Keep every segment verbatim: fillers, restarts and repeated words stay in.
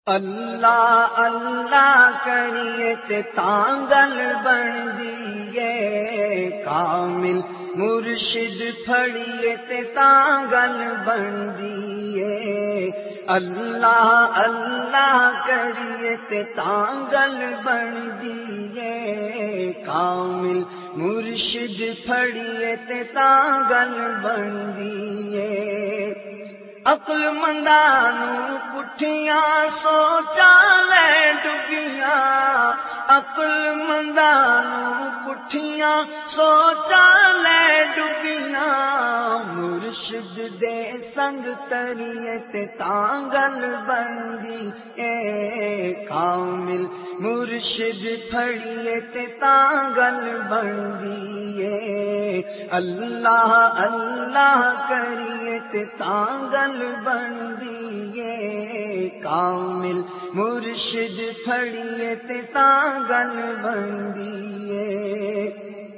اللہ اللہ کریے تے تانگل بن دیئے، کامل مرشد پھڑیے تے تانگل بن دیئے۔ اللہ اللہ کریے تے تانگل بن دیئے، کامل مرشد پھڑیے تے تانگل بن دیئے۔ عقل مندانو پٹھیاں سوچا لے ڈبیاں، عقل مندانو پٹھیاں سوچا لے ڈبیاں، مرشد دے سنگ تریے تے تانگل بن دی اے، کامل مرشد پھڑیے تے تانگل بن دیئے۔ اللہ اللہ کریے تے تانگل بن دیئے، کامل مرشد پھڑیے تے تانگل بن دیئے۔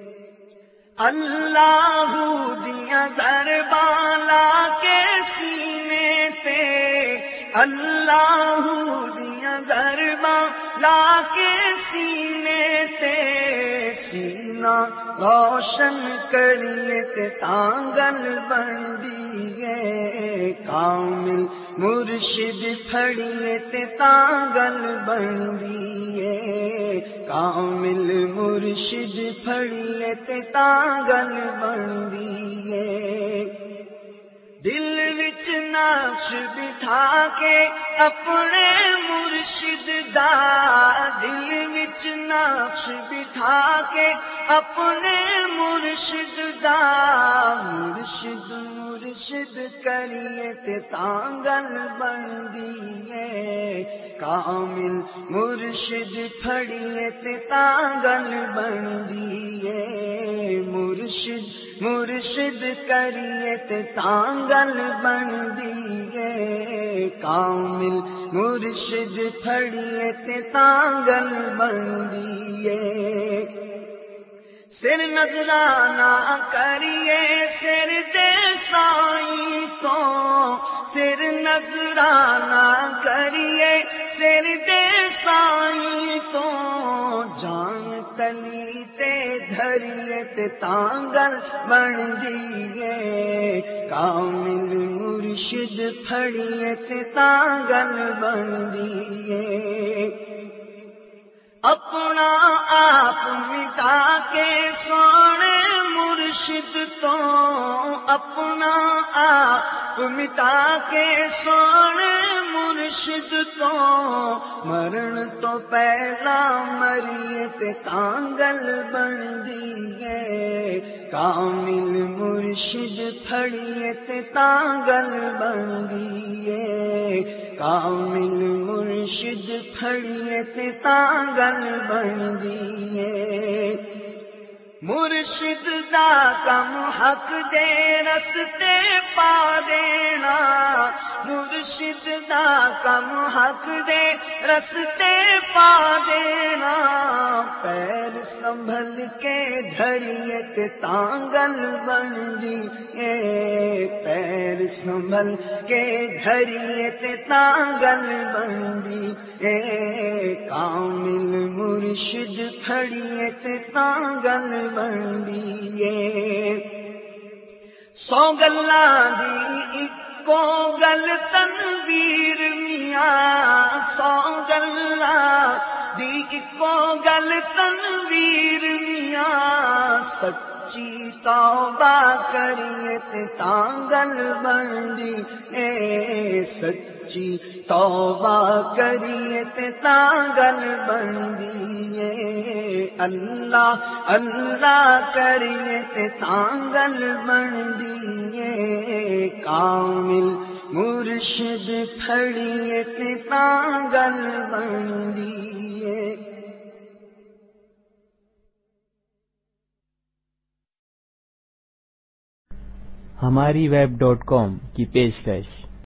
اللہ دیاں ضرباں لا کے سینے تے، اللہ دیاں ضرباں لا کے سینے تے، سینہ روشن کریے تے تانگل بن دیئے، کامل مرشد پھڑیے تے تانگل بن دیئے، کامل مرشد پھڑیے تے تانگل بن دیئے۔ دل وچ نقش بٹھا کے اپنے مرشد دا، دل وچ نقش بٹھا کے اپنے مرشد دا، مرشد مرشد کریے تے تانگل بن دیئے، کامل مرشد پھڑیے تے تانگل بن دیئے، مرشد مرشد کریے تے تانگل بن دیئے، کامل مرشد پھڑیے تے تانگل بن دیئے۔ سر نذرانہ کریے سر دے سائیں تو، سر نذرانہ کریے سر دے سائیں تو، جان تلی تے دھریے تے تانگل بن دیئے، کامل مرشد پھڑیے تے تانگل بن دیئے۔ اپنا آپ مٹا کے سونے مرشد تو، اپنا آپ مٹا کے سونے مرشد تو، مرن تو پہلا مریے تے تانگل بن دیئے، کامل مرشد پھڑیے تے تانگل بن دیئے، کامل مرشد پھڑیے تے تانگل بن دیئے۔ مرشد دا کم حق دے رستے پا دینا، مرشد دا کم حق دے رستے پا دینا، پیر سنبھل کے دھریے تے تانگل بن دیئے، پیر سنبھل کے دھریے تے تانگل بن دیئے، کامل مرشد پھڑیے تے تانگل بن دیئے۔ سو گلاں دی اکو گل تنویر میاں، سو گلاں دی اکو گل تنویر میاں، سچی توبہ کریے تے تانگل بن دیئے، سچی توبہ کریے تے تانگل بن دیئے، اللہ اللہ کریے تے تانگل بن دیئے، کامل مرشد پھڑیے تے تانگل بن دیئے۔ ہماری ویب ڈاٹ کام کی پیشکش